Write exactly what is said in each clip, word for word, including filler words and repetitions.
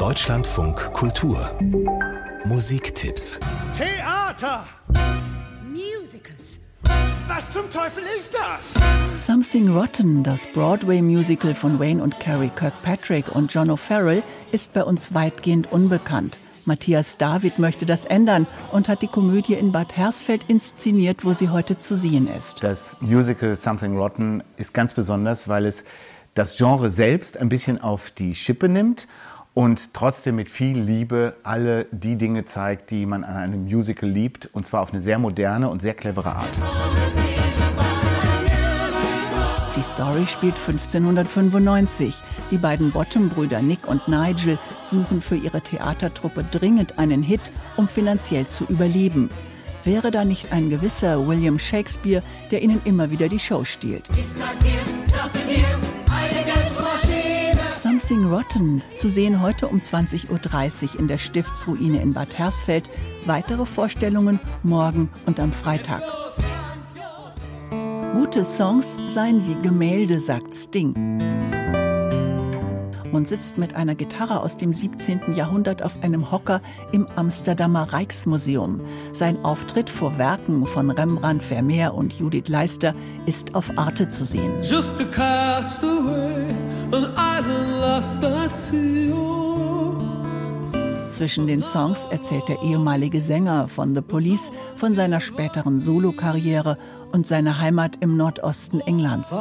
Deutschlandfunk Kultur Musiktipps. Theater! Musicals! Was zum Teufel ist das? Something Rotten, das Broadway-Musical von Wayne und Carrie Kirkpatrick und John O'Farrell, ist bei uns weitgehend unbekannt. Matthias David möchte das ändern und hat die Komödie in Bad Hersfeld inszeniert, wo sie heute zu sehen ist. Das Musical Something Rotten ist ganz besonders, weil es das Genre selbst ein bisschen auf die Schippe nimmt und trotzdem mit viel Liebe alle die Dinge zeigt, die man an einem Musical liebt, und zwar auf eine sehr moderne und sehr clevere Art. Die Story spielt fünfzehnhundertfünfundneunzig. Die beiden Bottom-Brüder Nick und Nigel suchen für ihre Theatertruppe dringend einen Hit, um finanziell zu überleben. Wäre da nicht ein gewisser William Shakespeare, der ihnen immer wieder die Show stiehlt? Something Rotten, zu sehen heute um zwanzig Uhr dreißig in der Stiftsruine in Bad Hersfeld. Weitere Vorstellungen morgen und am Freitag. Gute Songs seien wie Gemälde, sagt Sting. Und sitzt mit einer Gitarre aus dem siebzehnten Jahrhundert auf einem Hocker im Amsterdamer Rijksmuseum. Sein Auftritt vor Werken von Rembrandt, Vermeer und Judith Leister ist auf Arte zu sehen. Just a castaway, an island lost at sea. Zwischen den Songs erzählt der ehemalige Sänger von The Police von seiner späteren Solokarriere und seiner Heimat im Nordosten Englands.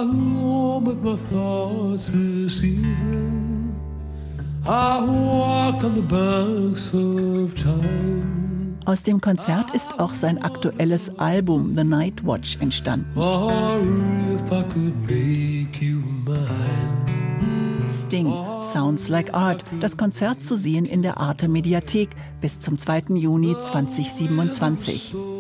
Aus dem Konzert ist auch sein aktuelles Album The Night Watch entstanden. Sting, Sounds Like Art, das Konzert zu sehen in der Arte Mediathek bis zum zweiten Juni zweitausendsiebenundzwanzig.